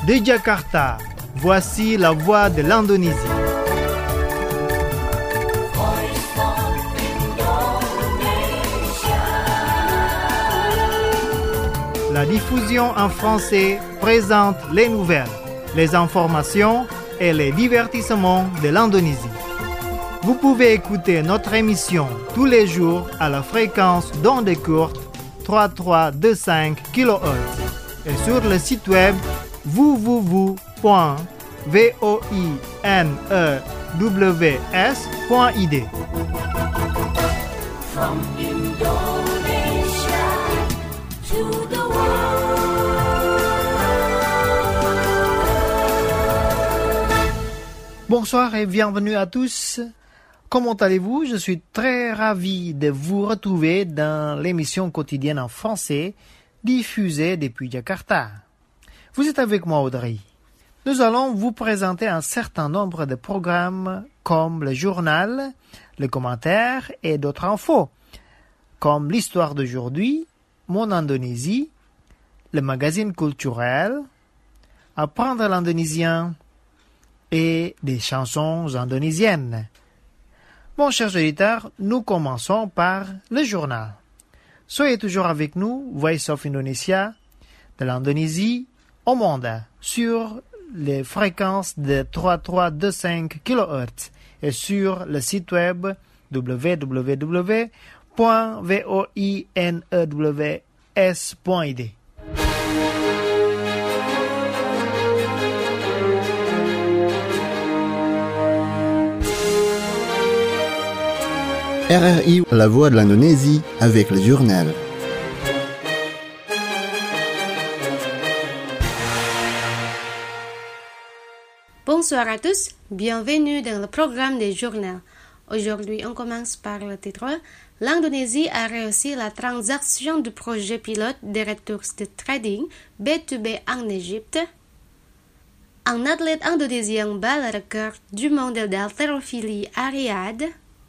De Jakarta, voici la voix de l'Indonésie. La diffusion en français présente les nouvelles, les informations et les divertissements de l'Indonésie. Vous pouvez écouter notre émission tous les jours à la fréquence d'ondes courtes 3325 kHz et sur le site web www.voinews.id. From Indonesia to the Bonsoir et bienvenue à tous. Comment allez-vous? Je suis très ravi de vous retrouver dans l'émission quotidienne en français diffusée depuis Jakarta. Vous êtes avec moi, Audrey. Nous allons vous présenter un certain nombre de programmes comme le journal, le commentaire et d'autres infos, comme l'histoire d'aujourd'hui, mon Indonésie, le magazine culturel, apprendre l'indonésien et des chansons indonésiennes. Bon, chers auditeurs, nous commençons par le journal. Soyez toujours avec nous, Voice of Indonesia, de l'Indonésie au monde, sur les fréquences de 3325 kHz et sur le site web www.voinews.id. RRI, la voix de l'Indonésie, avec le journal. Bonsoir à tous, bienvenue dans le programme des journaux. Aujourd'hui, on commence par le titre. L'Indonésie a réussi la transaction du projet pilote des retours de trading B2B en Égypte. Un athlète indonésien bat le record du monde d'haltérophilie à Riyad.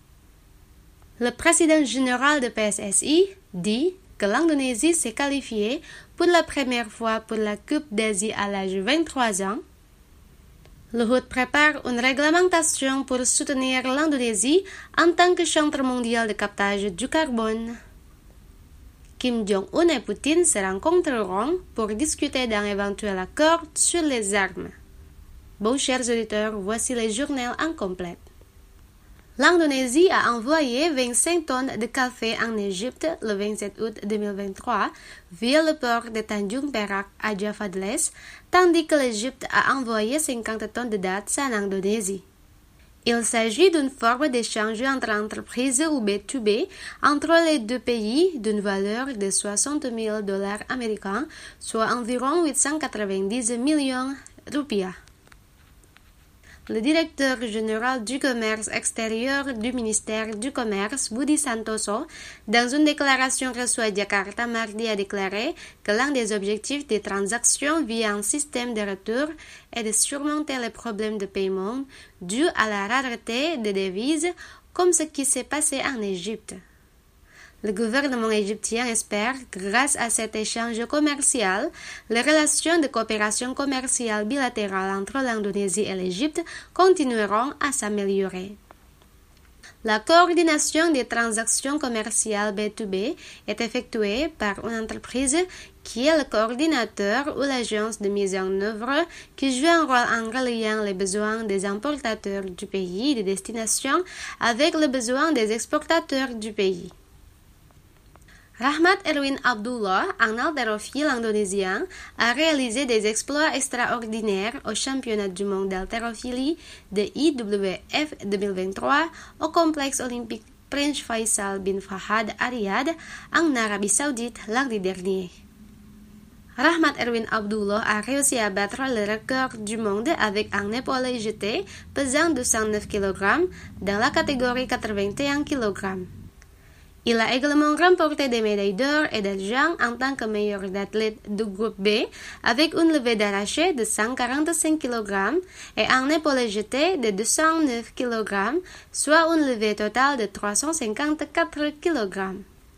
Le président général de PSSI dit que l'Indonésie s'est qualifiée pour la première fois pour la Coupe d'Asie à l'âge de 23 ans. Luhut prépare une réglementation pour soutenir l'Indonésie en tant que centre mondial de captage du carbone. Kim Jong-un et Poutine se rencontreront pour discuter d'un éventuel accord sur les armes. Bon, chers auditeurs, voici les journaux en complet. L'Indonésie a envoyé 25 tonnes de café en Égypte le 27 août 2023 via le port de Tanjung Perak à Java de l'Est, tandis que l'Égypte a envoyé 50 tonnes de dattes en Indonésie. Il s'agit d'une forme d'échange entre entreprises ou B2B entre les deux pays d'une valeur de 60 000 $ américains, soit environ 890 millions rupiah. Le directeur général du commerce extérieur du ministère du Commerce, Budi Santoso, dans une déclaration reçue à Jakarta mardi, a déclaré que l'un des objectifs des transactions via un système de retour est de surmonter les problèmes de paiement dus à la rareté des devises, comme ce qui s'est passé en Égypte. Le gouvernement égyptien espère, grâce à cet échange commercial, les relations de coopération commerciale bilatérale entre l'Indonésie et l'Égypte continueront à s'améliorer. La coordination des transactions commerciales B2B est effectuée par une entreprise qui est le coordinateur ou l'agence de mise en œuvre qui joue un rôle en reliant les besoins des importateurs du pays de destination avec les besoins des exportateurs du pays. Rahmat Erwin Abdullah, un haltérophile indonésien, a réalisé des exploits extraordinaires au championnat du monde d'haltérophilie de IWF 2023 au complexe olympique Prince Faisal bin Fahad à Riyad, en Arabie Saoudite, lundi dernier. Rahmat Erwin Abdullah a réussi à battre le record du monde avec un épaulé jeté pesant 209 kg dans la catégorie 81 kg. Il a également remporté des médailles d'or et d'argent en tant que meilleur athlète du groupe B avec une levée d'arraché de 145 kg et un épaulé jeté de 209 kg, soit une levée totale de 354 kg.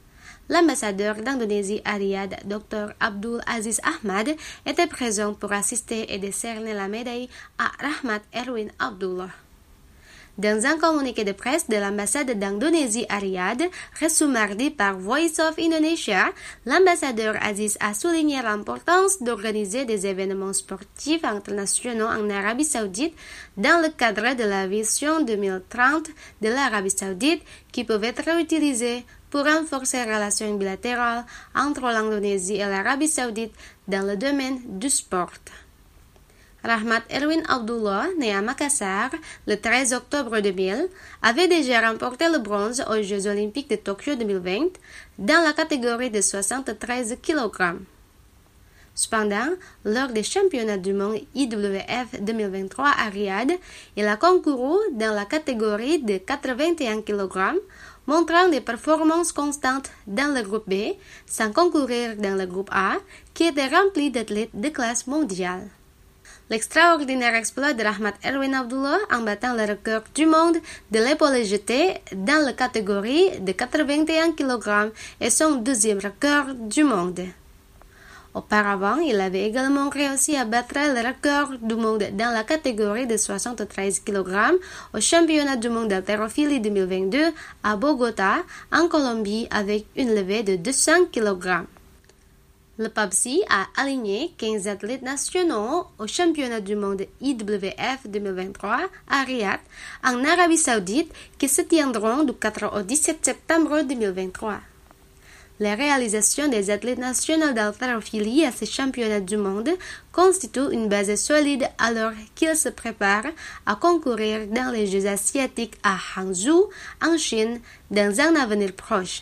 l'ambassadeur d'Indonésie à Riyad, Dr Abdul Aziz Ahmad, était présent pour assister et décerner la médaille à Rahmat Erwin Abdullah. Dans un communiqué de presse de l'ambassade d'Indonésie à Riyad, reçu mardi par Voice of Indonesia, l'ambassadeur Aziz a souligné l'importance d'organiser des événements sportifs internationaux en Arabie Saoudite dans le cadre de la vision 2030 de l'Arabie Saoudite qui peuvent être utilisés pour renforcer les relations bilatérales entre l'Indonésie et l'Arabie Saoudite dans le domaine du sport. Rahmat Erwin Abdullah, né à Makassar le 13 octobre 2000, avait déjà remporté le bronze aux Jeux olympiques de Tokyo 2020 dans la catégorie de 73 kg. Cependant, lors des championnats du monde IWF 2023 à Riyad, il a concouru dans la catégorie de 81 kg, montrant des performances constantes dans le groupe B, sans concourir dans le groupe A, qui était rempli d'athlètes de classe mondiale. L'extraordinaire exploit de Rahmat Erwin Abdullah en battant le record du monde de l'épaule jetée dans la catégorie de 81 kg est son deuxième record du monde. Auparavant, il avait également réussi à battre le record du monde dans la catégorie de 73 kg au championnat du monde d'haltérophilie 2022 à Bogota, en Colombie, avec une levée de 200 kg. Le PABC a aligné 15 athlètes nationaux au championnat du monde IWF 2023 à Riyad, en Arabie Saoudite, qui se tiendront du 4 au 17 septembre 2023. Les réalisations des athlètes nationaux d'haltérophilie à ces championnats du monde constituent une base solide alors qu'ils se préparent à concourir dans les Jeux asiatiques à Hangzhou, en Chine, dans un avenir proche.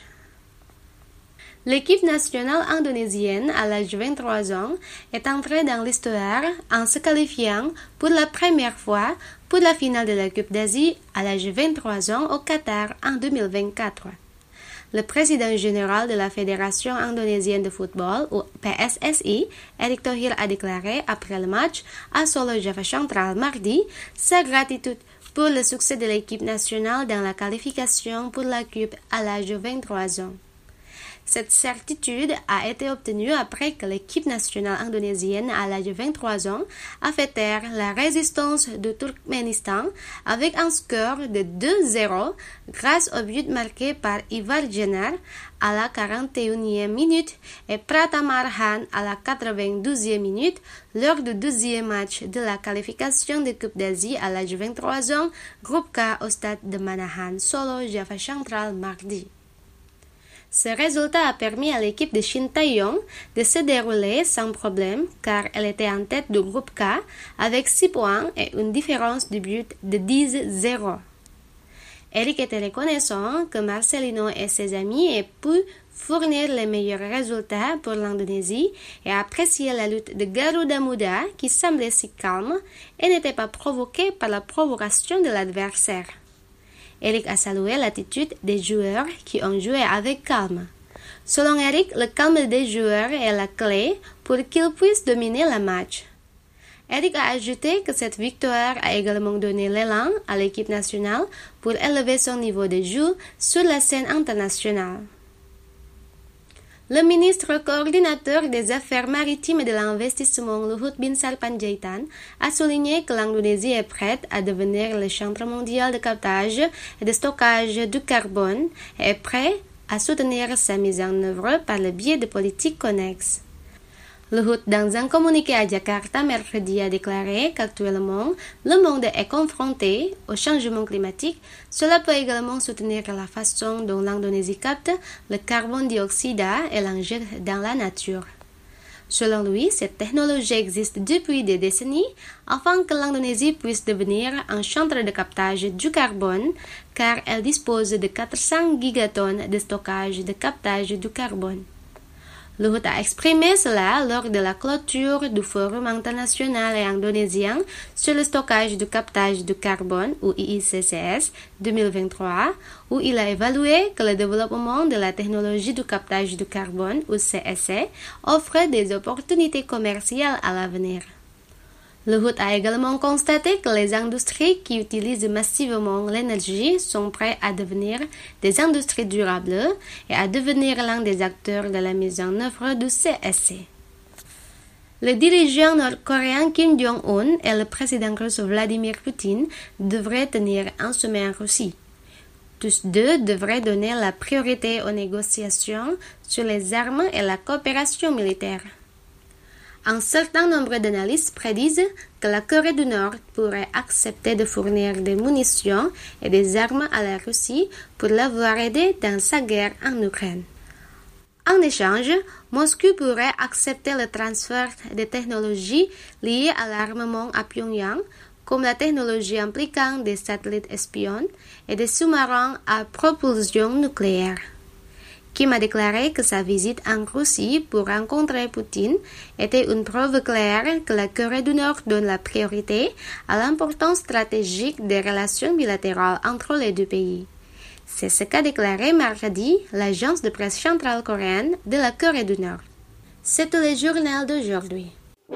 L'équipe nationale indonésienne à l'âge de 23 ans est entrée dans l'histoire en se qualifiant pour la première fois pour la finale de la Coupe d'Asie à l'âge de 23 ans au Qatar en 2024. Le président général de la Fédération indonésienne de football, ou PSSI, Erick Thohir, a déclaré après le match à Solo, Java Central mardi sa gratitude pour le succès de l'équipe nationale dans la qualification pour la Coupe à l'âge de 23 ans. Cette certitude a été obtenue après que l'équipe nationale indonésienne à l'âge de 23 ans a fait taire la résistance du Turkménistan avec un score de 2-0 grâce au but marqué par Ivar Jenar à la 41e minute et Pratama Arhan à la 92e minute lors du deuxième match de la qualification de Coupe d'Asie à l'âge de 23 ans, groupe K au stade de Manahan, Solo, Java Central mardi. Ce résultat a permis à l'équipe de Shin Tae-yong de se dérouler sans problème car elle était en tête du groupe K avec 6 points et une différence de but de 10-0. Eric était reconnaissant que Marcelino et ses amis aient pu fournir les meilleurs résultats pour l'Indonésie et apprécier la lutte de Garuda Muda qui semblait si calme et n'était pas provoquée par la provocation de l'adversaire. Eric a salué l'attitude des joueurs qui ont joué avec calme. Selon Eric, le calme des joueurs est la clé pour qu'ils puissent dominer le match. Eric a ajouté que cette victoire a également donné l'élan à l'équipe nationale pour élever son niveau de jeu sur la scène internationale. Le ministre coordinateur des Affaires maritimes et de l'investissement Luhut Binsar Panjaitan a souligné que l'Indonésie est prête à devenir le centre mondial de captage et de stockage du carbone et est prêt à soutenir sa mise en œuvre par le biais de politiques connexes. Luhut, dans un communiqué à Jakarta mercredi, a déclaré qu'actuellement, le monde est confronté au changement climatique. Cela peut également soutenir la façon dont l'Indonésie capte le carbone dioxyde et l'injecte dans la nature. Selon lui, cette technologie existe depuis des décennies afin que l'Indonésie puisse devenir un centre de captage du carbone car elle dispose de 400 gigatonnes de stockage de captage du carbone. Luhut a exprimé cela lors de la clôture du Forum international et indonésien sur le stockage du captage du carbone, ou IICCS, 2023, où il a évalué que le développement de la technologie du captage du carbone, ou CSC, offre des opportunités commerciales à l'avenir. Le hôte a également constaté que les industries qui utilisent massivement l'énergie sont prêtes à devenir des industries durables et à devenir l'un des acteurs de la mise en œuvre du CSC. Le dirigeant nord-coréen Kim Jong-un et le président russe Vladimir Poutine devraient tenir un sommet en Russie. Tous deux devraient donner la priorité aux négociations sur les armes et la coopération militaire. Un certain nombre d'analystes prédisent que la Corée du Nord pourrait accepter de fournir des munitions et des armes à la Russie pour l'avoir aidé dans sa guerre en Ukraine. En échange, Moscou pourrait accepter le transfert des technologies liées à l'armement à Pyongyang, comme la technologie impliquant des satellites espions et des sous-marins à propulsion nucléaire. Kim a déclaré que sa visite en Russie pour rencontrer Poutine était une preuve claire que la Corée du Nord donne la priorité à l'importance stratégique des relations bilatérales entre les deux pays. C'est ce qu'a déclaré mardi l'agence de presse centrale coréenne de la Corée du Nord. C'est tout le journal d'aujourd'hui.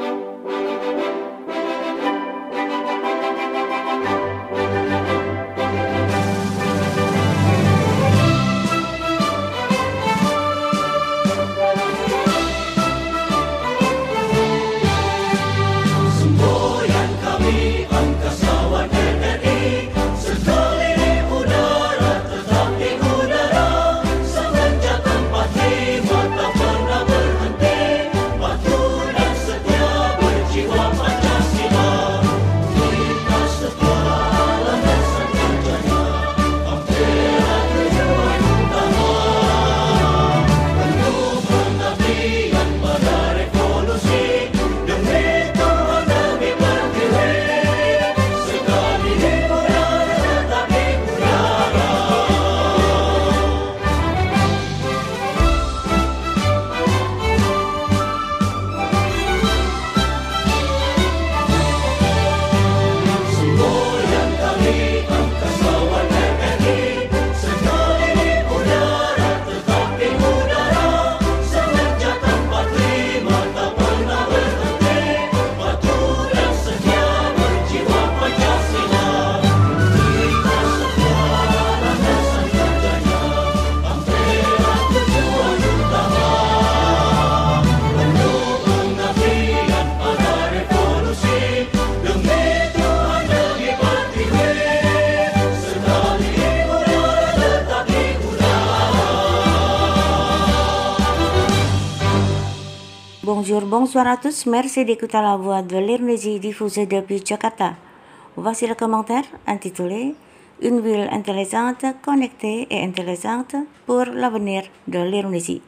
Bonjour à tous, merci d'écouter la voix de l'Indonésie diffusée depuis Jakarta. Voici le commentaire intitulé Une ville intelligente, connectée et intelligente pour l'avenir de l'Indonésie.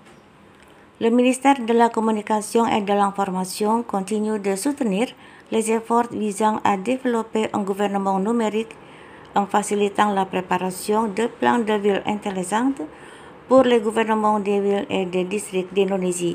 Le ministère de la Communication et de l'Information continue de soutenir les efforts visant à développer un gouvernement numérique en facilitant la préparation de plans de villes intelligentes pour les gouvernements des villes et des districts d'Indonésie.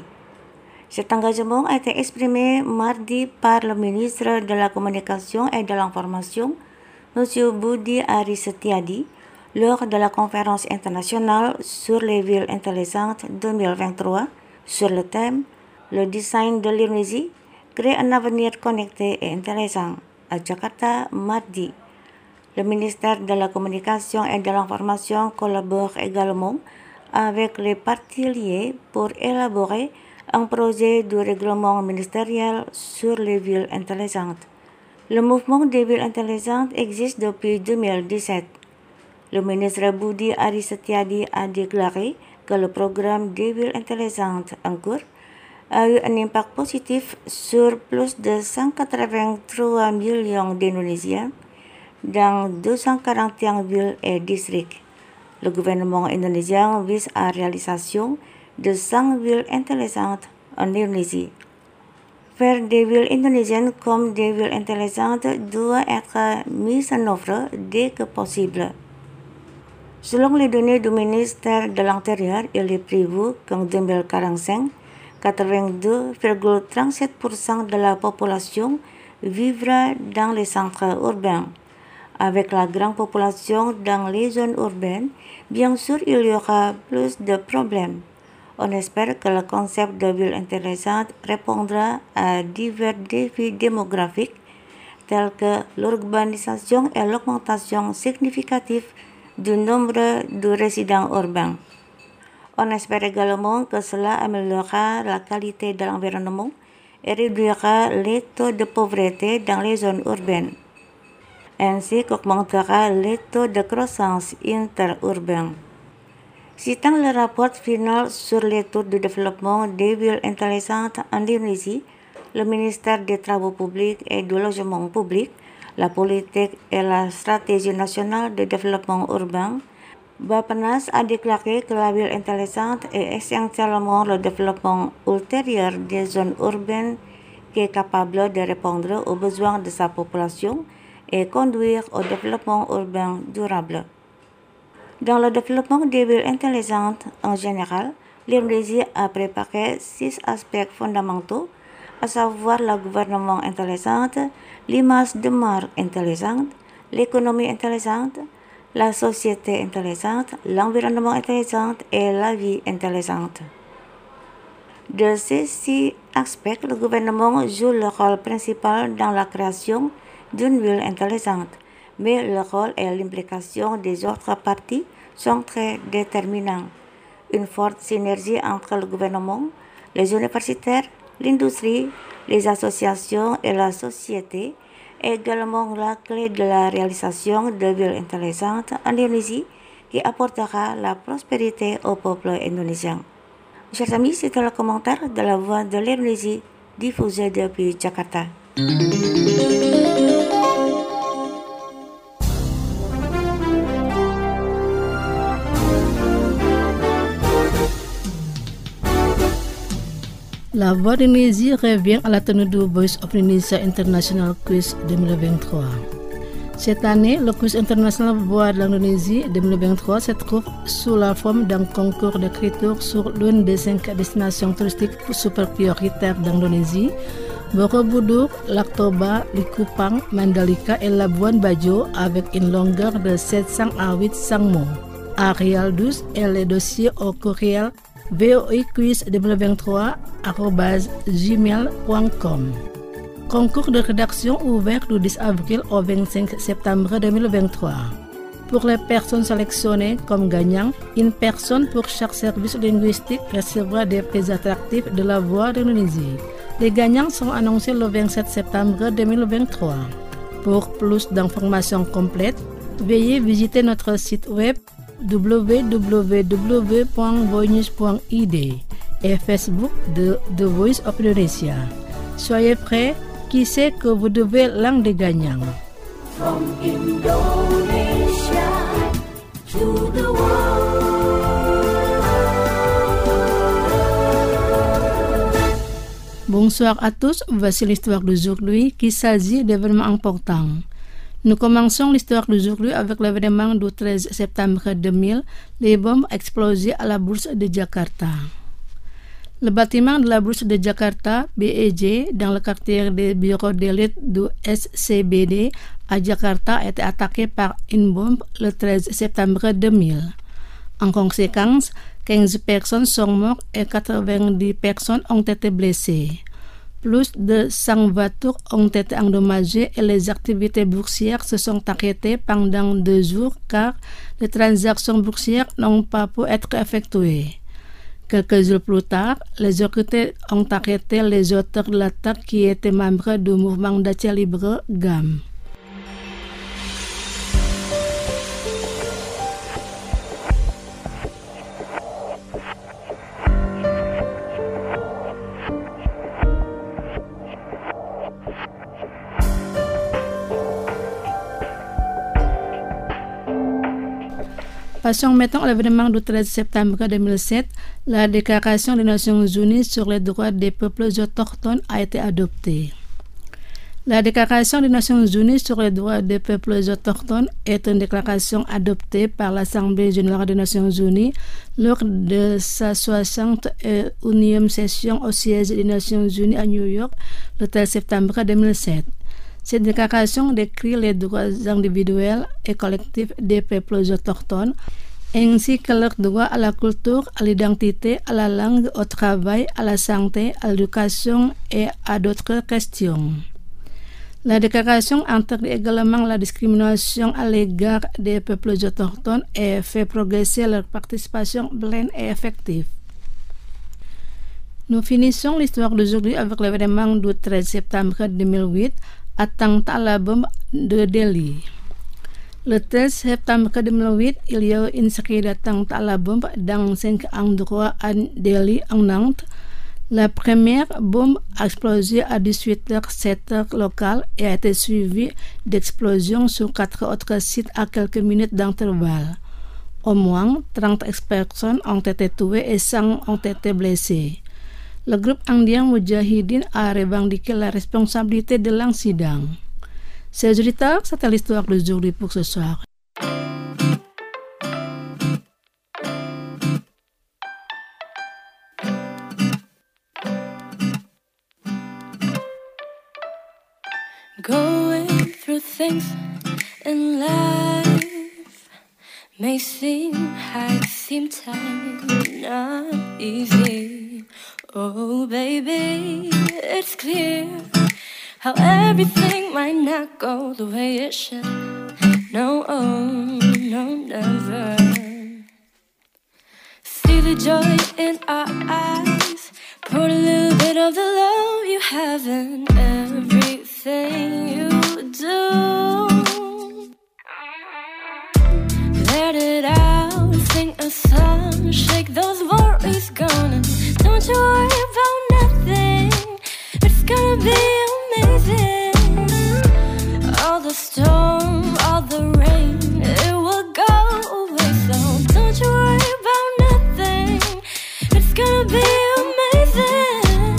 Cet engagement a été exprimé mardi par le ministre de la Communication et de l'Information, M. Budi Aris Setiadi, lors de la conférence internationale sur les villes intelligentes 2023 sur le thème « Le design de l'Indonésie, créer un avenir connecté et intelligent » à Jakarta mardi. Le ministère de la Communication et de l'Information collabore également avec les parties liées pour élaborer un projet de règlement ministériel sur les villes intelligentes. Le mouvement des villes intelligentes existe depuis 2017. Le ministre Budi Aris Setiadi a déclaré que le programme des villes intelligentes en cours a eu un impact positif sur plus de 183 millions d'Indonésiens dans 241 villes et districts. Le gouvernement indonésien vise à la réalisation de 100 villes intelligentes en Indonésie. Faire des villes indonésiennes comme des villes intelligentes doit être mis en œuvre dès que possible. Selon les données du ministère de l'Intérieur, il est prévu qu'en 2045, 82,37% de la population vivra dans les centres urbains. Avec la grande population dans les zones urbaines, bien sûr, il y aura plus de problèmes. On espère que le concept de ville intelligente répondra à divers défis démographiques tels que l'urbanisation et l'augmentation significative du nombre de résidents urbains. On espère également que cela améliorera la qualité de l'environnement et réduira les taux de pauvreté dans les zones urbaines, ainsi qu'augmentera les taux de croissance interurbaine. Citant le rapport final sur les taux de développement des villes intelligentes en Indonésie, le ministère des Travaux publics et du Logement public, la politique et la stratégie nationale de développement urbain, Bappenas a déclaré que la ville intelligente est essentiellement le développement ultérieur des zones urbaines qui est capable de répondre aux besoins de sa population et conduire au développement urbain durable. Dans le développement des villes intelligentes en général, l'Indonésie a préparé 6 aspects fondamentaux, à savoir la gouvernement intelligente, l'image de marque intelligente, l'économie intelligente, la société intelligente, l'environnement intelligent et la vie intelligente. De ces 6 aspects, le gouvernement joue le rôle principal dans la création d'une ville intelligente, mais le rôle et l'implication des autres parties sont très déterminants. Une forte synergie entre le gouvernement, les universitaires, l'industrie, les associations et la société est également la clé de la réalisation de villes intelligentes en Indonésie qui apportera la prospérité au peuple indonésien. Chers amis, c'était le commentaire de la Voix de l'Indonésie diffusé depuis Jakarta. La Voix d'Indonésie revient à la tenue du Voice of Indonesia International Quiz 2023. Cette année, le Quiz international Voix de l'Indonésie 2023 se trouve sous la forme d'un concours d'écriture sur l'une des 5 destinations touristiques super prioritaires d'Indonésie, Borobudur, Laktoba, Likupang, Mandalika et Labuan Bajo avec une longueur de 700 à 800 mots. Arial 12 et les dossiers au courriel voiquiz2023@gmail.com. Concours de rédaction ouvert du 10 avril au 25 septembre 2023. Pour les personnes sélectionnées comme gagnants, une personne pour chaque service linguistique recevra des prix attractifs de la Voix d'Indonésie. Les gagnants sont annoncés le 27 septembre 2023. Pour plus d'informations complètes, veuillez visiter notre site web www.voinews.id et Facebook de The Voice of Indonesia. Soyez prêts, qui sait que vous devez l'un des gagnants. From Indonesia to the world. Bonsoir à tous, voici l'histoire d'aujourd'hui qui s'agit d'événements importants. Nous commençons l'histoire d'aujourd'hui avec l'événement du 13 septembre 2000, les bombes explosées à la bourse de Jakarta. Le bâtiment de la bourse de Jakarta, BEJ, dans le quartier des bureaux d'élite du SCBD à Jakarta, a été attaqué par une bombe le 13 septembre 2000. En conséquence, 15 personnes sont mortes et 90 personnes ont été blessées. Plus de 100 voitures ont été endommagées et les activités boursières se sont arrêtées pendant 2 jours car les transactions boursières n'ont pas pu être effectuées. Quelques jours plus tard, les autorités ont arrêté les auteurs de l'attaque qui étaient membres du mouvement d'Aceh Libre GAM. Passons maintenant à l'événement du 13 septembre 2007, la Déclaration des Nations Unies sur les droits des peuples autochtones a été adoptée. La Déclaration des Nations Unies sur les droits des peuples autochtones est une déclaration adoptée par l'Assemblée générale des Nations Unies lors de sa 61e session au siège des Nations Unies à New York le 13 septembre 2007. Cette déclaration décrit les droits individuels et collectifs des peuples autochtones, ainsi que leurs droits à la culture, à l'identité, à la langue, au travail, à la santé, à l'éducation et à d'autres questions. La déclaration interdit également la discrimination à l'égard des peuples autochtones et fait progresser leur participation pleine et effective. Nous finissons l'histoire d'aujourd'hui avec l'événement du 13 septembre 2008, attentat à la bombe de Delhi. Le 13 septembre 2008, il y a eu une série d'attentats à la bombe dans 5 endroits à Delhi, en Inde. La première bombe a explosé à 18h07 locale et a été suivie d'explosions sur 4 autres sites à quelques minutes d'intervalle. Au moins 30 personnes ont été tuées et 100 ont été blessées. Le groupe indien Mujahideen a revendiqué la responsabilité de l'incident. Chers auditeurs, c'était l'histoire d'aujourd'hui pour ce soir. Going through things in life may seem hard, seem time, not easy. Oh baby, it's clear how everything might not go the way it should. No, oh, no, never. See the joy in our eyes, put a little bit of the love you have in everything you do. Let it out, sing a song, shake those worries gone. Don't you worry about nothing, it's gonna be amazing. All the storm, all the rain, it will go away. So don't you worry about nothing, it's gonna be amazing.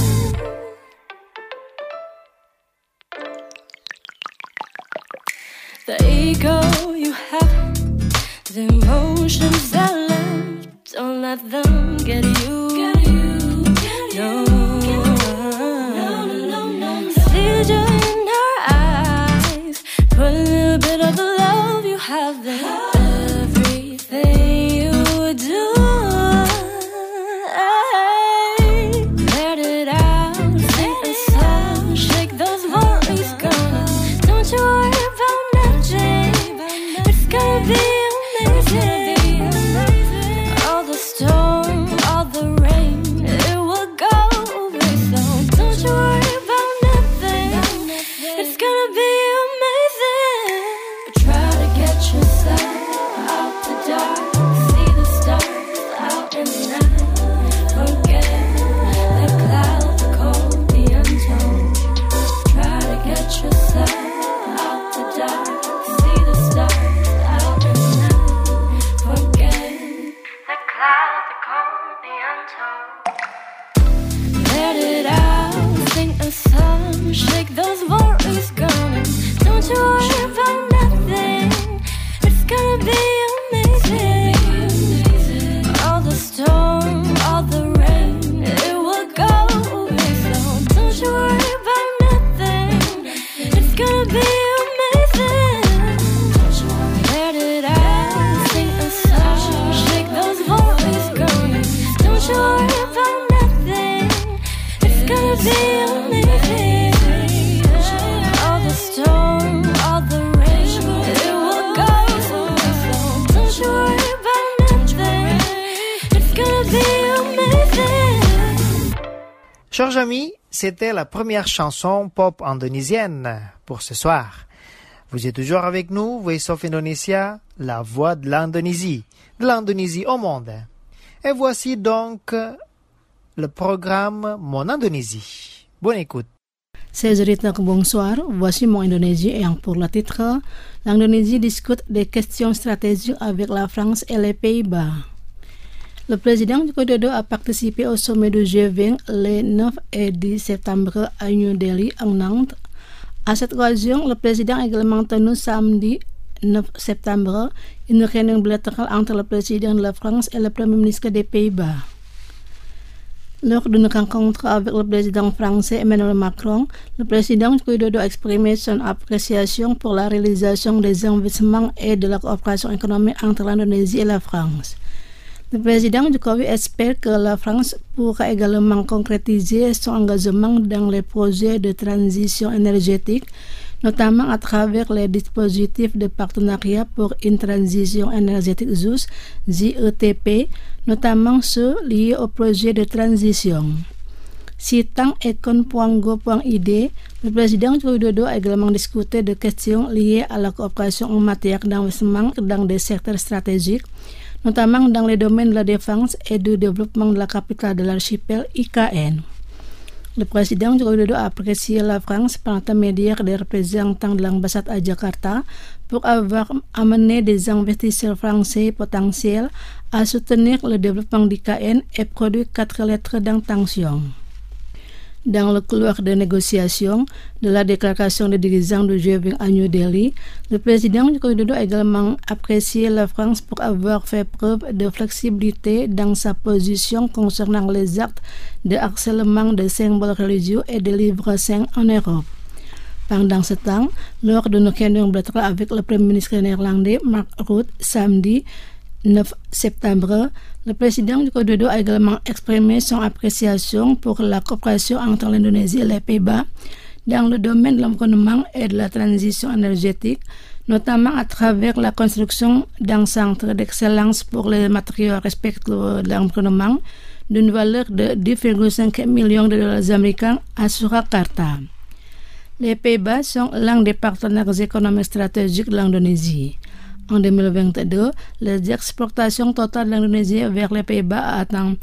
The ego you have, the emotions that left, don't let them get you. No. See joy in her eyes, put a little bit of the love you have in everything you do. Let it out, sing a song, shake those worries gone. Don't you worry about nothing, it's gonna be amazing. All the storm, all the rain, it will go away. So don't you worry about nothing, it's gonna be amazing. But try to get yourself out the dark, see the stars out in the night. Forget the cloud, the cold, the untold. Try to get yourself out the dark, see the stars out in the night. Forget the cloud, the cold, the untold. Let it out, sing a song, shake those worries gone. Don't you worry about nothing, it's gonna be amazing. All the storm, all the rain, it will go away. So don't you worry about nothing, it's gonna be amazing. Let it out, sing a song, shake those worries gone. Don't you worry about nothing, it's gonna be amazing. All the storm, all the rain, it will go away. So don't you worry about nothing, it's gonna be amazing. Chers amis, c'était la première chanson pop indonésienne pour ce soir. Vous êtes toujours avec nous, Voice of Indonesia, la voix de l'Indonésie au monde. Et voici donc le programme Mon Indonésie. Bonne écoute. Chers auditeurs, bonsoir. Voici Mon Indonésie et pour le titre, l'Indonésie discute des questions stratégiques avec la France et les Pays-Bas. Le président Joko Widodo a participé au sommet du G20 les 9 et 10 septembre à New Delhi, en Inde. À cette occasion, le président a également tenu samedi 9 septembre une réunion bilatérale entre le président de la France et le premier ministre des Pays-Bas. Lors d'une rencontre avec le président français Emmanuel Macron, le président Joko Widodo a exprimé son appréciation pour la réalisation des investissements et de la coopération économique entre l'Indonésie et la France. Le président Jokowi espère que la France pourra également concrétiser son engagement dans les projets de transition énergétique, notamment à travers les dispositifs de partenariat pour une transition énergétique juste, JETP, notamment ceux liés au projet de transition. Citant econ.go.id, le président Joko Widodo a également discuté de questions liées à la coopération en matière d'investissement dans des secteurs stratégiques, notamment dans les domaines de la défense et du développement de la capitale de l'archipel IKN. Le président Joko Widodo a apprécié la France par l'intermédiaire des représentants de l'ambassade à Jakarta pour avoir amené des investisseurs français potentiels à soutenir le développement d'IKN et produit 4 lettres d'intention. Dans le couloir de négociation de la déclaration des dirigeants du G20 à New Delhi, le président Joko Widodo a également apprécié la France pour avoir fait preuve de flexibilité dans sa position concernant les actes de harcèlement de symboles religieux et de livres saints en Europe. Pendant ce temps, lors d'une réunion bilatérale avec le Premier ministre néerlandais Mark Rutte samedi 9 septembre, le président Joko Widodo a également exprimé son appréciation pour la coopération entre l'Indonésie et les Pays-Bas dans le domaine de l'environnement et de la transition énergétique, notamment à travers la construction d'un centre d'excellence pour les matériaux respectueux de l'environnement d'une valeur de 10,5 millions de dollars américains à Surakarta. Les Pays-Bas sont l'un des partenaires économiques stratégiques de l'Indonésie. En 2022, les exportations totales de l'Indonésie vers les Pays-Bas atteignent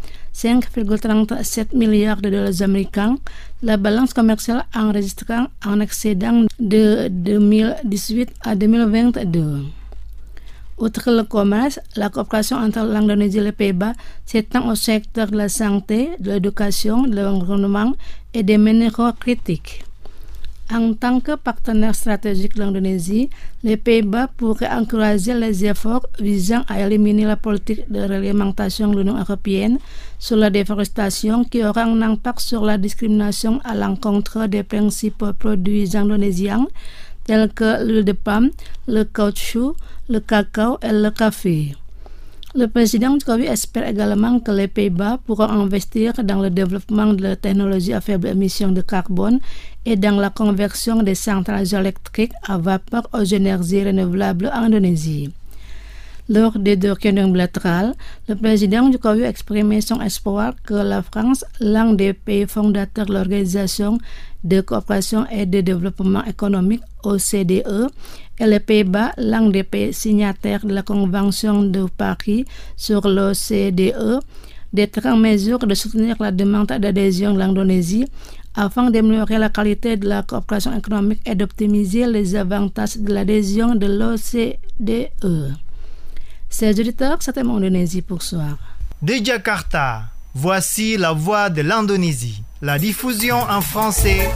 5,37 milliards de dollars américains, la balance commerciale enregistrant un excédent de 2018 à 2022. Outre le commerce, la coopération entre l'Indonésie et les Pays-Bas s'étend au secteur de la santé, de l'éducation, de l'environnement et des minéraux critiques. En tant que partenaire stratégique de l'Indonésie, les Pays-Bas pourraient encourager les efforts visant à éliminer la politique de réglementation de l'Union européenne sur la déforestation qui aura un impact sur la discrimination à l'encontre des principaux produits indonésiens tels que l'huile de palme, le caoutchouc, le cacao et le café. Le président Jokowi espère également que les Pays-Bas pourront investir dans le développement de la technologie à faible émission de carbone et dans la conversion des centrales électriques à vapeur aux énergies renouvelables en Indonésie. Lors des 2 réunions bilatérales, le président Jokowi a exprimé son espoir que la France, l'un des pays fondateurs de l'Organisation de coopération et de développement économique OCDE, et les Pays-Bas, l'un des pays signataires de la Convention de Paris sur l'OCDE, d'être en mesure de soutenir la demande d'adhésion de l'Indonésie afin d'améliorer la qualité de la coopération économique et d'optimiser les avantages de l'adhésion de l'OCDE. Chers auditeurs, c'était mon Indonésie pour ce soir. De Jakarta, voici la voix de l'Indonésie. La diffusion en français.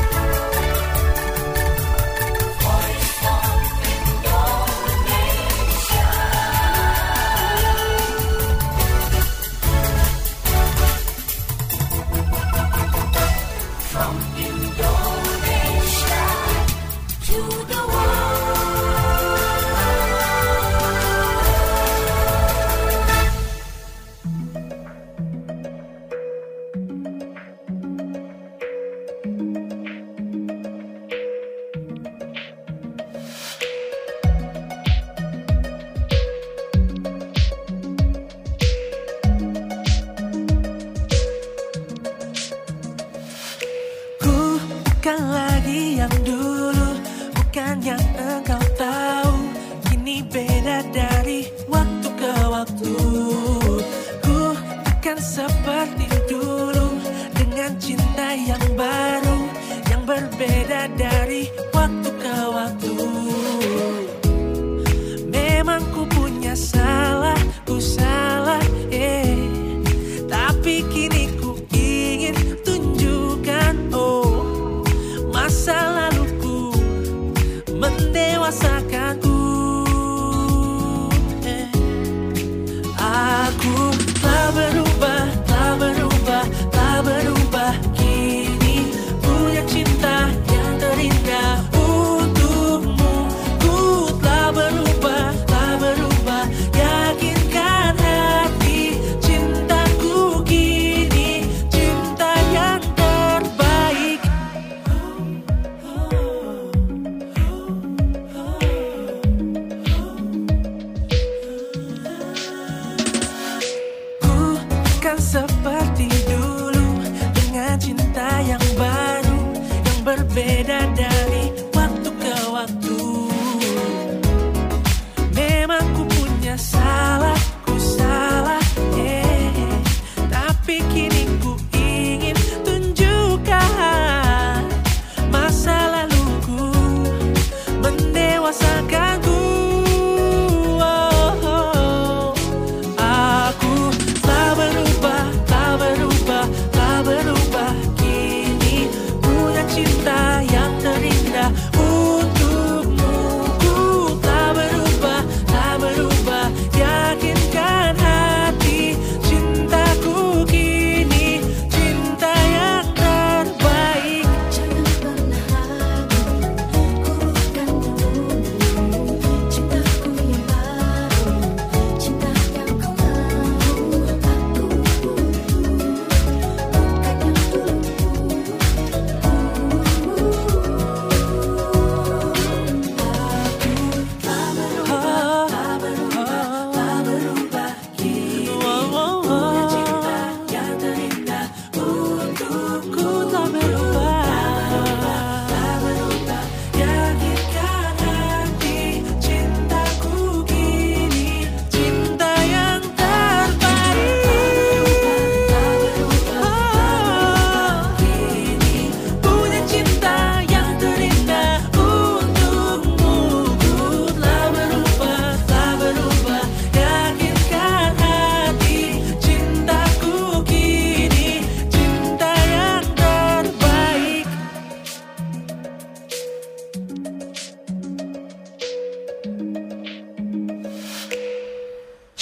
Bukan lagi yang dulu, bukan yang engkau tahu. Kini beda dari waktu ke waktu. Ku bukan seperti dulu, dengan cinta yang baru, yang berbeda dari waktu ke waktu. Memang ku punya salah, ku salah, tapi kini ku ingin tunjukkan, masa lalu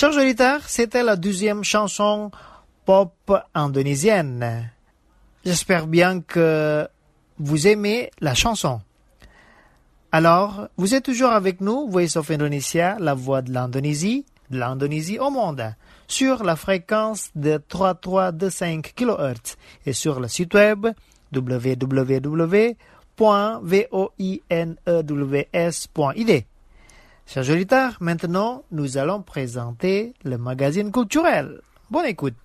Chers auditeurs, c'était la 12e chanson pop indonésienne. J'espère bien que vous aimez la chanson. Alors, vous êtes toujours avec nous, Voice of Indonesia, la voix de l'Indonésie au monde, sur la fréquence de 3325 kHz et sur le site web www.voinews.id. Chers auditeurs, maintenant, nous allons présenter le magazine culturel. Bonne écoute.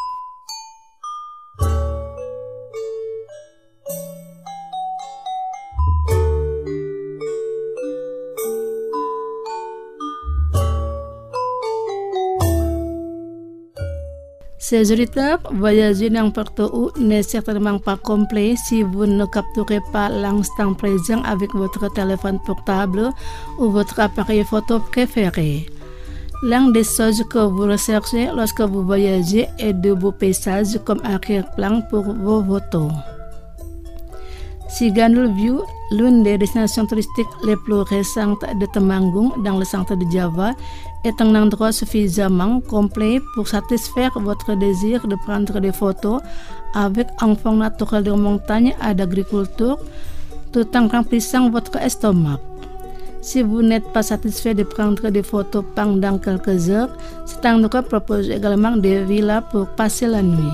Chers auditeurs, voyager dans partout n'est certainement pas complet si vous ne capturez pas l'instant présent avec votre téléphone portable ou votre appareil photo préféré. L'une des choses que vous recherchez lorsque vous voyagez est de beaux paysages comme arrière-plan pour vos photos. Sigandul View, l'une des destinations touristiques les plus récentes de Temanggung dans le centre de Java, est un endroit suffisamment complet pour satisfaire votre désir de prendre des photos avec un fond naturel de montagne et d'agriculture tout en remplissant votre estomac. Si vous n'êtes pas satisfait de prendre des photos pendant quelques heures, cet endroit propose également des villas pour passer la nuit.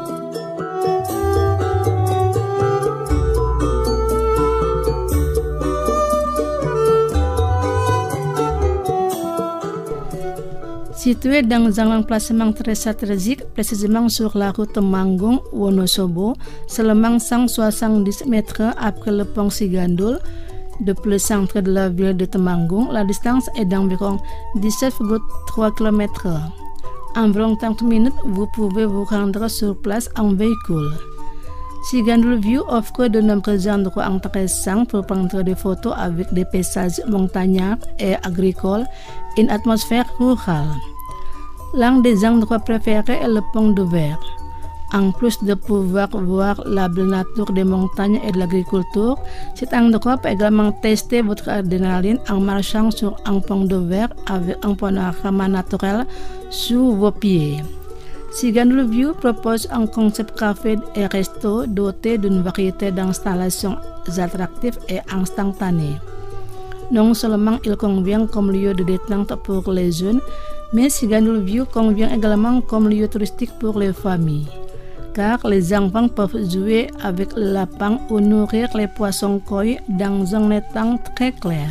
Situé dans un emplacement très stratégique, précisément sur la route Temanggung-Wonosobo, seulement 170 mètres après le pont Sigandul, depuis le centre de la ville de Temanggung, la distance est d'environ 17,3 km. Environ 30 minutes, vous pouvez vous rendre sur place en véhicule. Sigandul View offre de nombreux endroits intéressants pour prendre des photos avec des paysages montagnards et agricoles, une atmosphère rurale. L'un des endroits préférés est le pont de verre. En plus de pouvoir voir la belle nature des montagnes et de l'agriculture, cet endroit peut également tester votre adrénaline en marchant sur un pont de verre avec un panorama naturel sous vos pieds. Sigandul View propose un concept café et resto doté d'une variété d'installations attractives et instantanées. Non seulement il convient comme lieu de détente pour les jeunes, mais Sigandul View convient également comme lieu touristique pour les familles, car les enfants peuvent jouer avec le lapin ou nourrir les poissons koi dans un étang très clair.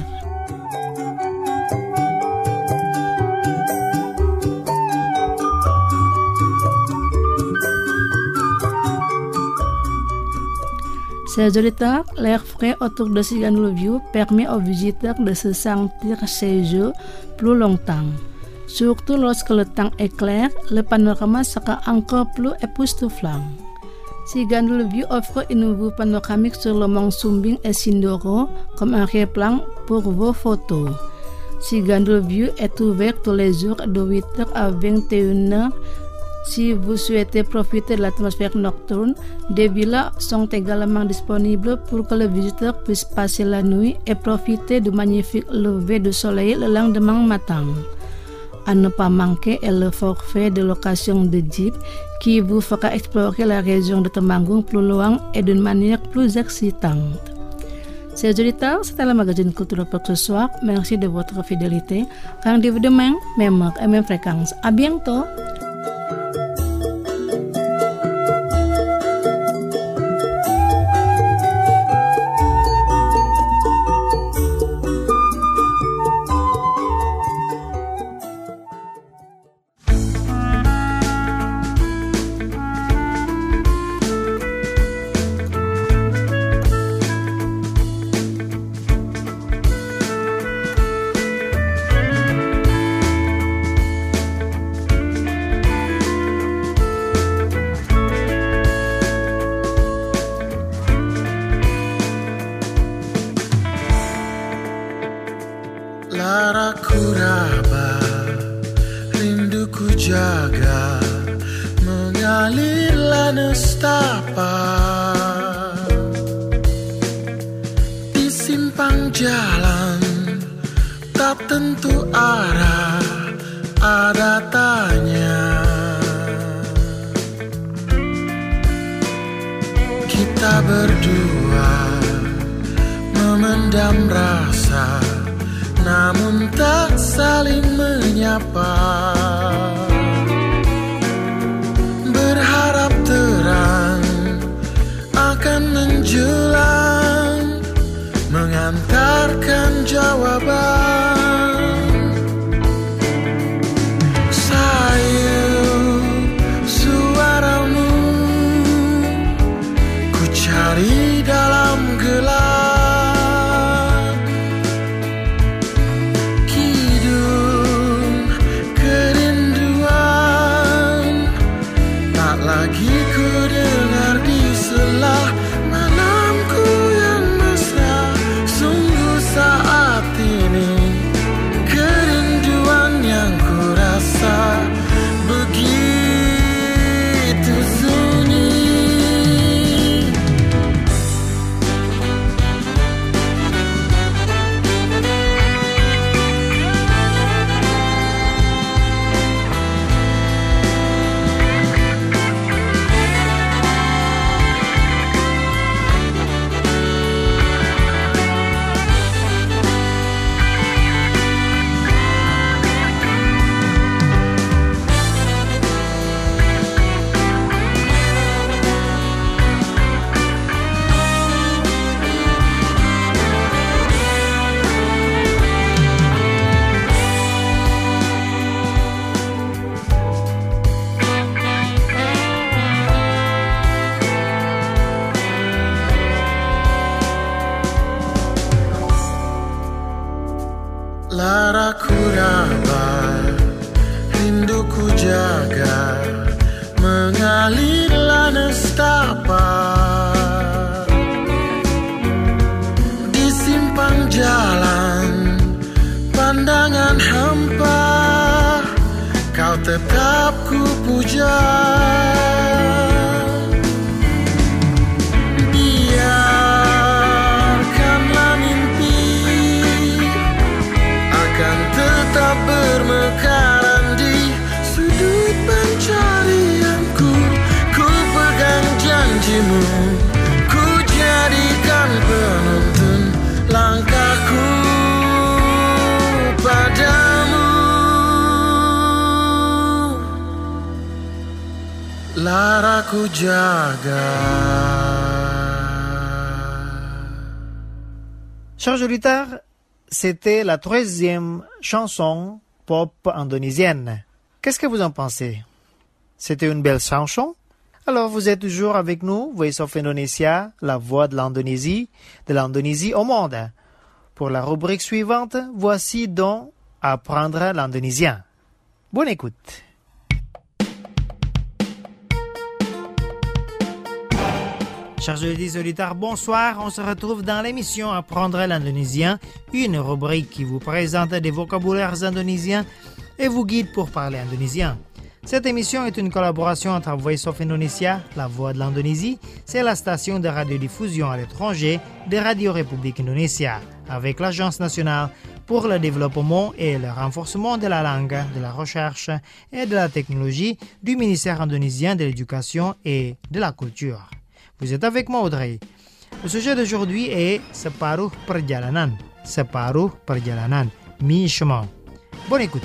Chers auditeurs, l'air frais autour de Sigandul View permet aux visiteurs de se sentir chez eux plus longtemps. Surtout lorsque le temps est clair, le panorama sera encore plus époustouflant. Sigandul View offre une vue panoramique sur le mont Sumbing et Sindoro comme arrière-plan pour vos photos. Sigandul View est ouvert tous les jours de 8h à 21h. Si vous souhaitez profiter de l'atmosphère nocturne, des villas sont également disponibles pour que le visiteur puisse passer la nuit et profiter du magnifique lever du soleil le lendemain matin. À ne pas manquer est le forfait de location de Jeep qui vous fera explorer la région de Temanggung plus loin et d'une manière plus excitante. Chers auditeurs, c'était le magazine culturel pour ce soir. Merci de votre fidélité. Rendez-vous demain, même heure et même fréquence. À bientôt. Laraku raba, rinduku jaga, mengalirlah nestapa di simpang jalan, tak tentu arah, ada tanya. Kita berdua memendam rasa, namun tak saling menyapa. Berharap terang akan menjulang, mengantarkan jawaban. Sayu suaramu ku cari dalam gelap. Kidung kerinduan tak lagi ku dengar di selah malamku yang mesra. Sungguh saat ini kerinduan yang ku rasa begitu sunyi. Laraku raba, rinduku jaga, mengalirlah nestapa. Di simpang jalan, pandangan hampa, kau tetap ku puja. Biarkanlah mimpi akan tetap bermekaran di sudut pencarianku. Ku pegang janjimu, ku jadikan penuntun langkahku padamu. Laraku jaga. Chers auditeurs, c'était la 13e chanson pop indonésienne. Qu'est-ce que vous en pensez? C'était une belle chanson? Alors vous êtes toujours avec nous, Voice of Indonesia, la voix de l'Indonésie au monde. Pour la rubrique suivante, voici donc Apprendre l'indonésien. Bonne écoute. Chers auditeurs, bonsoir. On se retrouve dans l'émission Apprendre l'indonésien, une rubrique qui vous présente des vocabulaires indonésiens et vous guide pour parler indonésien. Cette émission est une collaboration entre Voice of Indonesia, la voix de l'Indonésie, c'est la station de radiodiffusion à l'étranger de Radio République Indonésia, avec l'Agence nationale pour le développement et le renforcement de la langue, de la recherche et de la technologie du ministère indonésien de l'Éducation et de la Culture. Vous êtes avec moi, Audrey. Le sujet d'aujourd'hui est Separuh Perjalanan. Separuh Perjalanan, mi-chemin. Bonne écoute.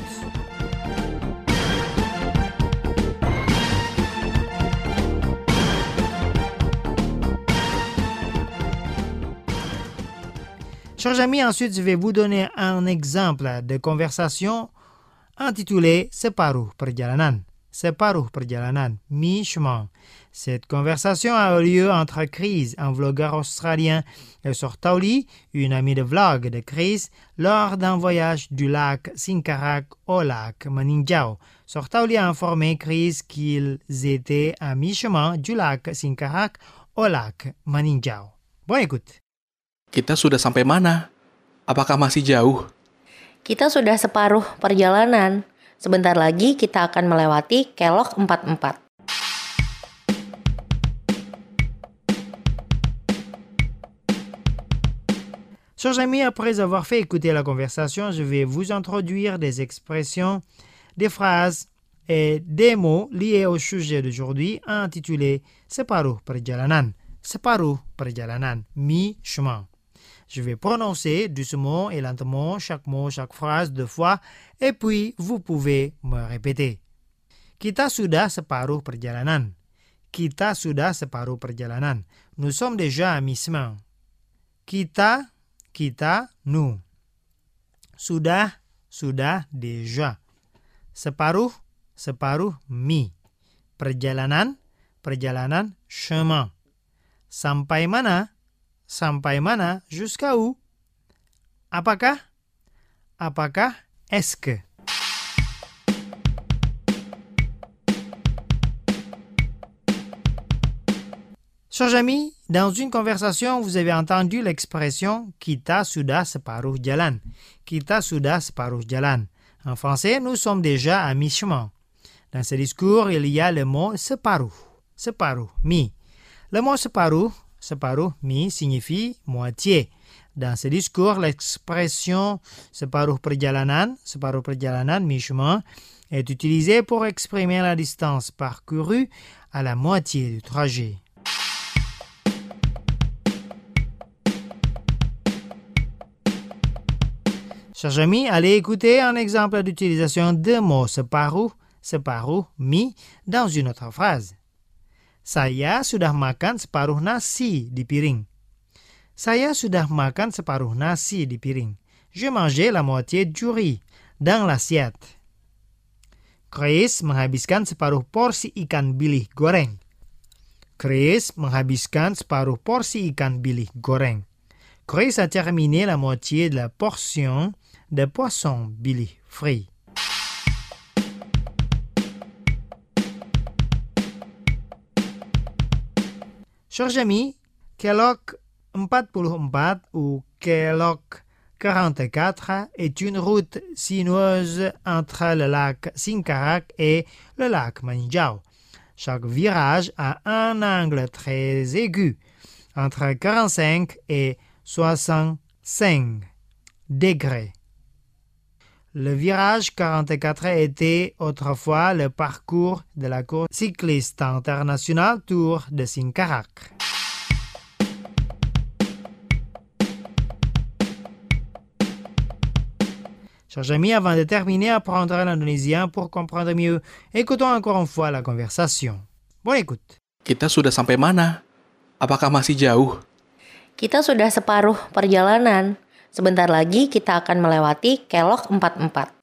Chers amis, ensuite je vais vous donner un exemple de conversation intitulé Separuh Perjalanan. Separuh Perjalanan, mi-chemin. Cette conversation a eu lieu entre Chris, un vlogueur australien, et Sortauli, une amie de vlog de Chris, lors d'un voyage du lac Singkarak au lac Maninjau. Sortauli a informé Chris qu'ils étaient à mi-chemin du lac Singkarak au lac Maninjau. Bonne écoute. Kita sudah sampai mana? Apakah masih jauh? Kita sudah separuh perjalanan. Sebentar lagi kita akan melewati Kelok 44. Chers amis, après avoir fait écouter la conversation, je vais vous introduire des expressions des phrases et des mots liés au sujet d'aujourd'hui intitulé Separuh Perjalanan. Separuh Perjalanan, mi-chemin. Je vais prononcer doucement et lentement chaque mot, chaque phrase 2 fois et puis vous pouvez me répéter. Kita sudah separuh perjalanan. Kita sudah separuh perjalanan. Nous sommes déjà à mi-chemin. Kita, nous. Sudah, déjà. Separuh, mi. Perjalanan, chemin. Sampai mana, jusqu'à où? Apakah, est-ce que? Chers amis, dans une conversation, vous avez entendu l'expression kita sudah separuh jalan. Kita sudah separuh jalan. En français, nous sommes déjà à mi-chemin. Dans ce discours, il y a le mot separuh. Separuh, mi. Le mot separuh, mi, signifie moitié. Dans ce discours, l'expression separuh perjalanan, mi-chemin, est utilisée pour exprimer la distance parcourue à la moitié du trajet. Chers amis, allez écouter un exemple d'utilisation de mots separuh, mi, dans une autre phrase. Saya sudah makan separuh nasi di piring. Saya sudah makan separuh nasi di piring. J'ai mangé la moitié du riz dans l'assiette. Chris menghabiskan separuh porsi ikan bilih goreng. Chris menghabiskan separuh porsi ikan bilih goreng. Chris a terminé la moitié de la portion de poisson bilih frit. Chers amis, Kelok 44 ou Kelok 44 est une route sinueuse entre le lac Singkarak et le lac Maninjau. Chaque virage a un angle très aigu, entre 45 et 65 degrés. Le virage 44 était autrefois le parcours de la course cycliste internationale Tour de Singkarak. Chers amis, avant de terminer, apprendre l'indonésien pour comprendre mieux. Écoutons encore une fois la conversation. Bonne écoute. Kita sudah sampai mana? Apakah masih jauh? Kita sudah separuh perjalanan. Sebentar lagi kita akan melewati Kelok 44.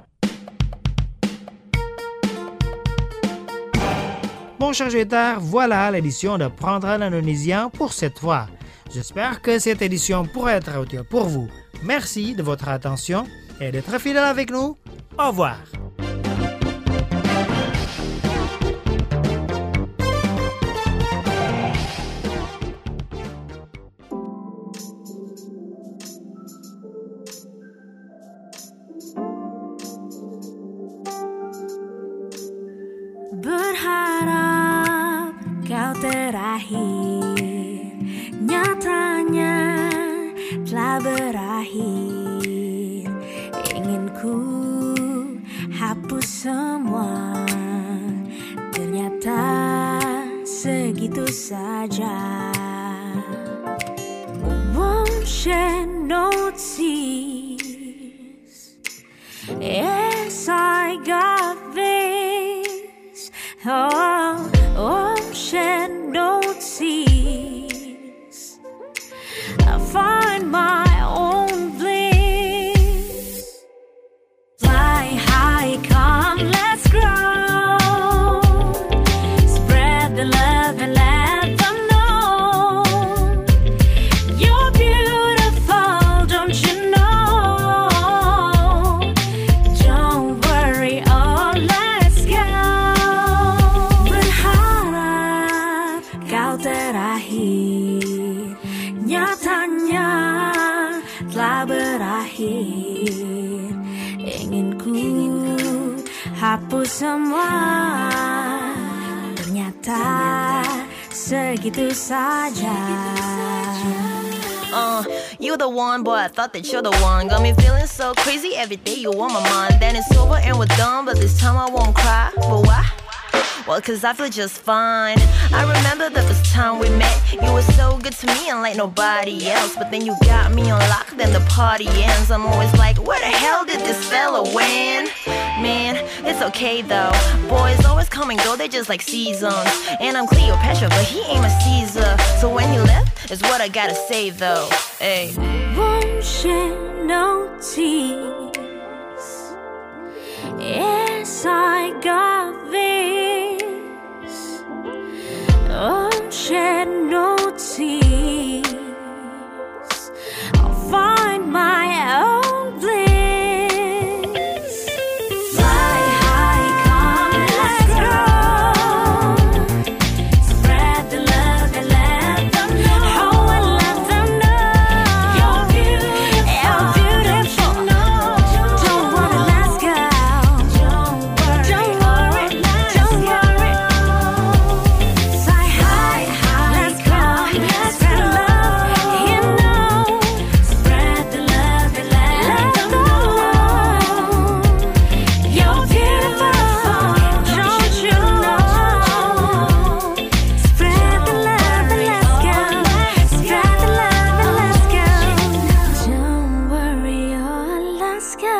Bon, chers auditeurs, voilà l'édition d'apprendre l'indonésien pour cette fois. J'espère que cette édition pourra être utile pour vous. Merci de votre attention et d'être fidèle avec nous. Au revoir. Berharap kau terakhir, nyatanya telah berakhir. Ingin ku hapus semua, ternyata segitu saja. Won't shed no tears, yes I got this. Oh, shed no tears. I find my own bliss. Fly high, come, let's grow. Spread the love and let them know you're beautiful, don't you know? Don't worry, oh, let's go. Kau terakhir, nyatanya telah berakhir. Ingin ku hapus semua, ternyata segitu saja. You the one, boy, I thought that you're the one. Got me feeling so crazy every day, you on my mind. Then it's over and we're done, but this time I won't cry. But why? Well, cause I feel just fine. I remember the first time we met. You were so good to me unlike nobody else. But then you got me on lock, then the party ends. I'm always like, where the hell did this fella win? Man, it's okay though. Boys always come and go, they're just like seasons. And I'm Cleopatra, but he ain't my Caesar. So when he left, is what I gotta say though. Hey. Won't shed no tears. Yes, I got this. Won't shed no tears. I'll find my own bliss. Fly high, come, let's go. Spread the love and let them know. Oh, and let them know you're beautiful. Don't worry, let's go. Don't worry, don't worry. Fly high, let's go. Spread love, you know. Spread the love and let them know you're beautiful. Don't you know? Spread the love and let's go. Spread the love and let's go. Don't worry, oh, let's go.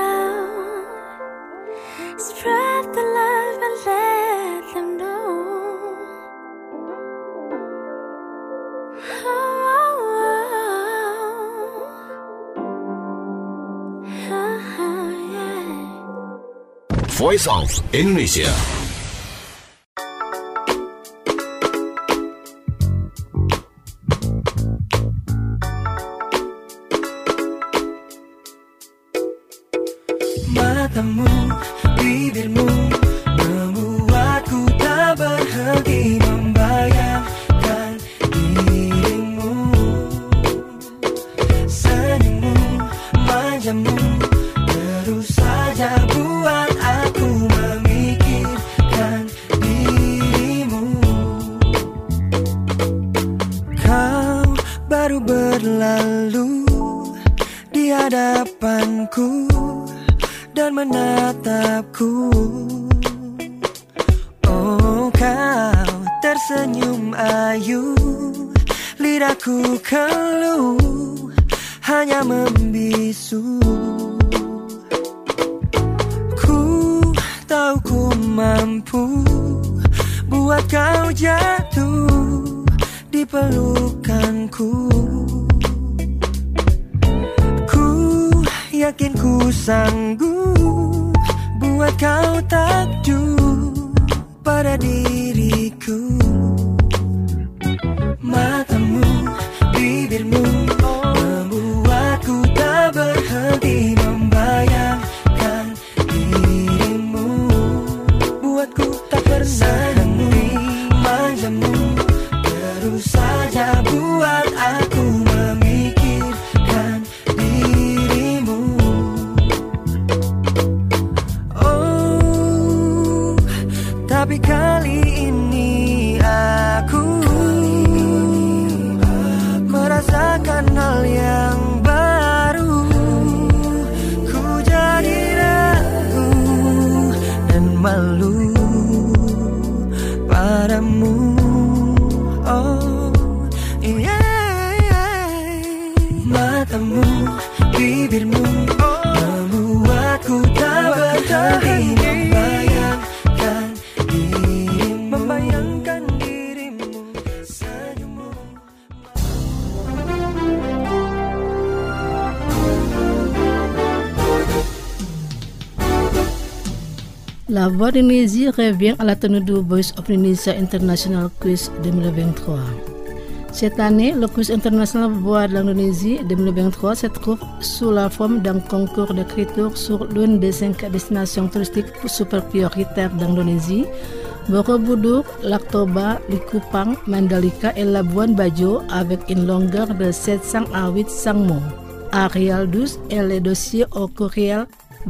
Spread the love and let them know. Voice of Indonesia. Matamu, bibirmu membuatku tak berhenti membayangkan dirimu. Senyummu, manjamu terus saja buat aku memikirkan dirimu. Kau baru berlalu di hadapanku dan menatapku. Oh, kau tersenyum ayu, lidahku keluh, hanya membisu. Ku tahu ku mampu buat kau jatuh di pelukanku. Ku yakin ku sanggup buat kau takjub pada diriku. Matamu, bibirmu membuatku tak berhenti membayangkan dirimu. Buatku tak pernah henti manjamu, terus saja buat aku memikirkan dirimu. Oh, tapi kali ini aku merasakan hal yang baru. Ku jadi ragu dan malu padamu. Oh, yeah. Matamu, bibirmu membuatku tak berhenti membayangkan dirimu. Membayangkan dirimu, senyummu. La Voix d'Indonésie revient à la tenue du Voice of Indonesia International Quiz 2023. Cette année, le quiz international Voix de l'Indonésie 2023 se trouve sous la forme d'un concours d'écriture sur l'une des 5 destinations touristiques super prioritaires d'Indonésie, Borobudur, Lac Toba, Likupang, Mandalika et Labuan Bajo avec une longueur de 700 à 800 mots. Arial 12 et les dossiers au courriel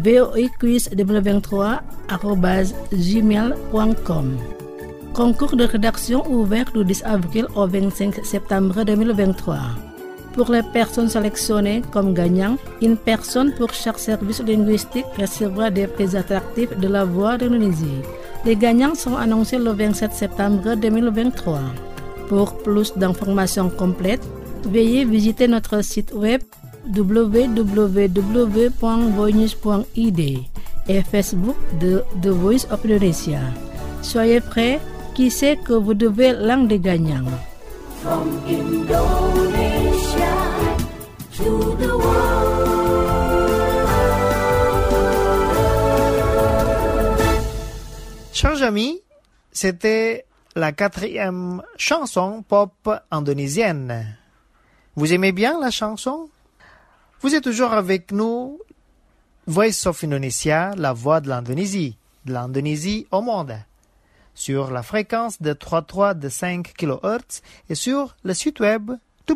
voiquiz2023@gmail.com. Concours de rédaction ouvert du 10 avril au 25 septembre 2023. Pour les personnes sélectionnées comme gagnants, une personne pour chaque service linguistique recevra des prix attractifs de la Voix de l'Indonésie. Les gagnants sont annoncés le 27 septembre 2023. Pour plus d'informations complètes, veuillez visiter notre site web www.voicenews.id et Facebook de The Voice of Indonesia. Soyez prêts, qui sait que vous devez l'un des gagnants. From Indonesia to the world. Chers amis, c'était la 4e chanson pop indonésienne. Vous aimez bien la chanson? Vous êtes toujours avec nous, Voice of Indonesia, la voix de l'Indonésie au monde, sur la fréquence de 33,5 kHz et sur le site web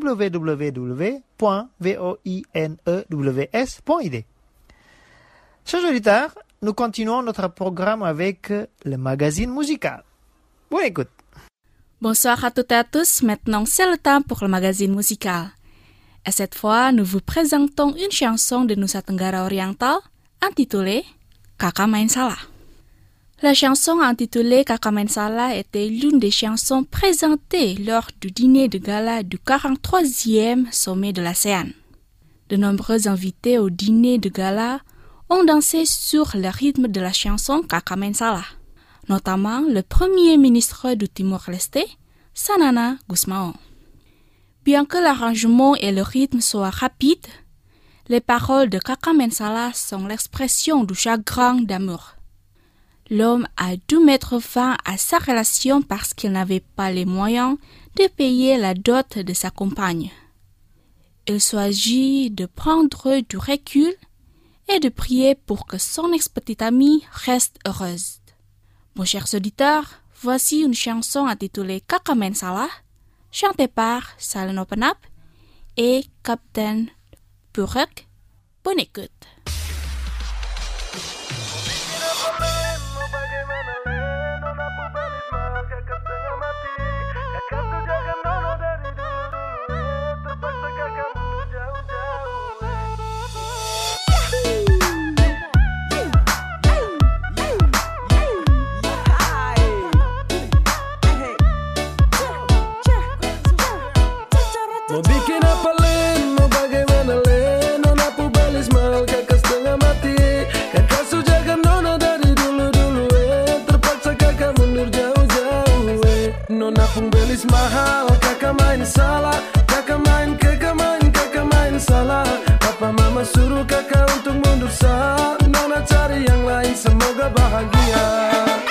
www.voinews.id. Chers auditeurs, nous continuons notre programme avec le magazine musical. Bonne écoute. Bonsoir à toutes et à tous, maintenant c'est le temps pour le magazine musical. Et cette fois, nous vous présentons une chanson de Nusa Tenggara Oriental intitulée Kakak Main Salah. La chanson intitulée Kakak Main Salah était l'une des chansons présentées lors du dîner de gala du 43e sommet de l'ASEAN. De nombreux invités au dîner de gala ont dansé sur le rythme de la chanson Kakak Main Salah, notamment le premier ministre du Timor-Leste, Sanana Gusmao. Bien que l'arrangement et le rythme soient rapides, les paroles de Kakak Main Salah sont l'expression du chagrin d'amour. L'homme a dû mettre fin à sa relation parce qu'il n'avait pas les moyens de payer la dot de sa compagne. Il s'agit de prendre du recul et de prier pour que son ex-petite amie reste heureuse. Mon chers auditeurs, voici une chanson intitulée Kakak Main Salah, chantée par Saleno Penap et Captain Burek. Bonne écoute. Mau bikin apa Len, mau bagaimana Len, nona pubelis mal kakak setengah mati. Kakak sujagan nona dari dulu-dulu terpaksa kakak mundur jauh-jauh Nona pubelis mahal, kakak main salah, kakak main salah. Papa mama suruh kakak untuk mundur sah, nona cari yang lain semoga bahagia.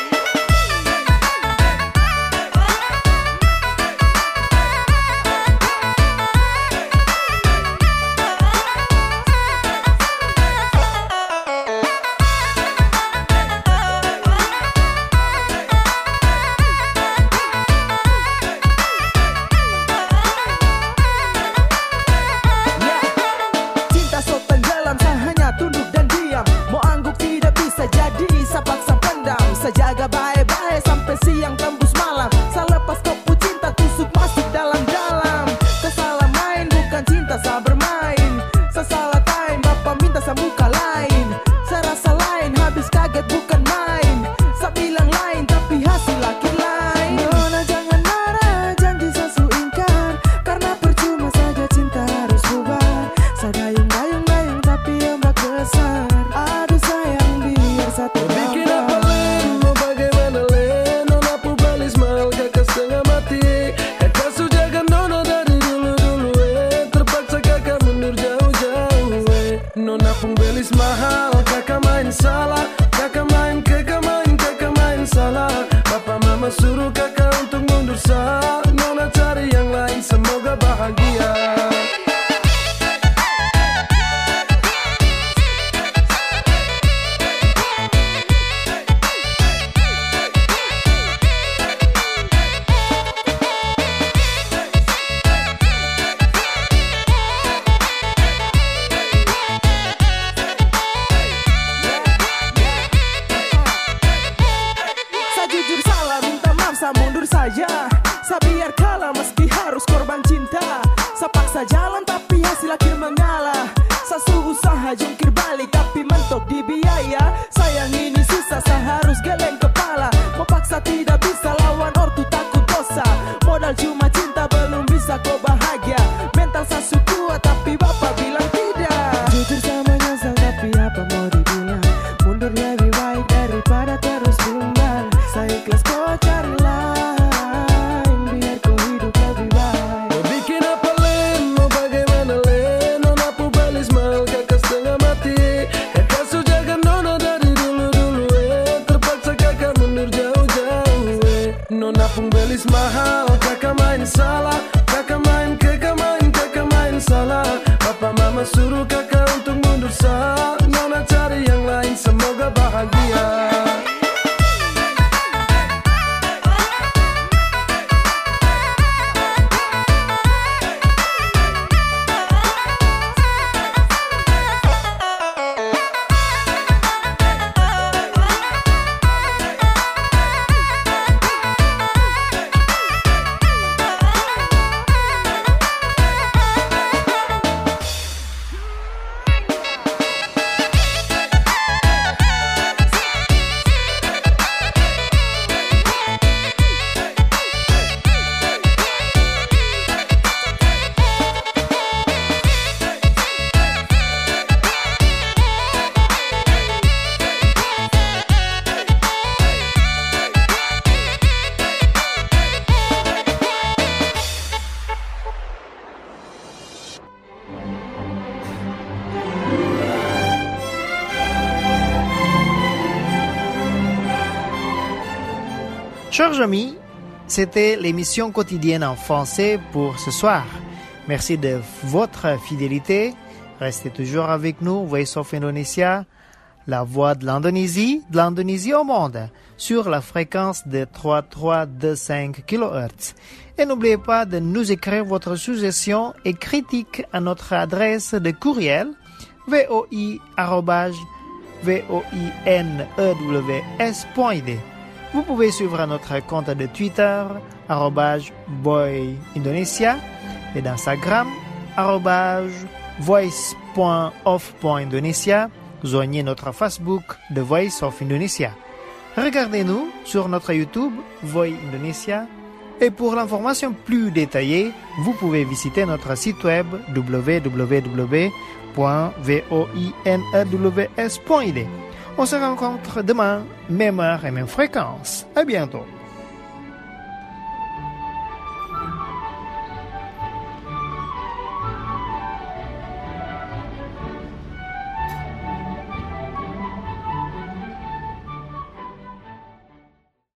Jaga baik-baik sampai siang tembus malam. Selepas kopu cinta tusuk masuk dalam-dalam. Kesalah main bukan cinta saya bermain. Sesalah time bapak minta saya muka lain. Saya rasa lain habis kaget bukan main. Saya bilang lain tapi hasil laki lain. Nona jangan marah, janji saya su ingkar. Karena percuma saja cinta harus bubar. Saya dayung-dayung tapi ombak besar. Aduh sayang biar satu bikin apa pembelis mahal, kakak main salah, kakak main salah. Papa mama suruh kakak untuk mundur sah, nona cari yang lain semoga bahagia. Mundur saja, saya biar kalah meski harus korban cinta. Saya paksa jalan tapi masih lakir mengalah. Sasu usaha jungkir balik tapi mentok di biaya. Sayang ini susah, saya harus geleng kepala. Mau paksa tidak bisa, lawan ortu takut dosa. Modal cuma cinta belum bisa kau bahagia. Mental sasu kuat tapi bapak bilang tidak. Jujur sama nyesal tapi apa mau dibilang. Mundur lebih baik daripada terus bimbang. Saya ikhlas kau cari lain, biar kau hidup lebih baik. Mau bikin apa Len, mau bagaimana Len. Nona pu belis mal kakak setengah mati. Kakak sujagan nona dari dulu-dulu terpaksa kakak mundur jauh-jauh Nona pun belis mahal, kakak main salah. Kakak main salah. Papa mama suruh kakak untuk mundur sah. Nona cari yang lain, semoga bahagia. Chers amis, c'était l'émission quotidienne en français pour ce soir. Merci de votre fidélité. Restez toujours avec nous, Voice of Indonesia, la voix de l'Indonésie au monde, sur la fréquence de 3325 kHz. Et n'oubliez pas de nous écrire votre suggestion et critique à notre adresse de courriel voi@voinews.id. Vous pouvez suivre notre compte de Twitter @boyindonesia et d'Instagram @voice.of.indonesia. Joignez notre Facebook The Voice of Indonesia. Regardez-nous sur notre YouTube Voice Indonesia. Et pour l'information plus détaillée, vous pouvez visiter notre site web www.voinews.id. On se rencontre demain, même heure et même fréquence. À bientôt.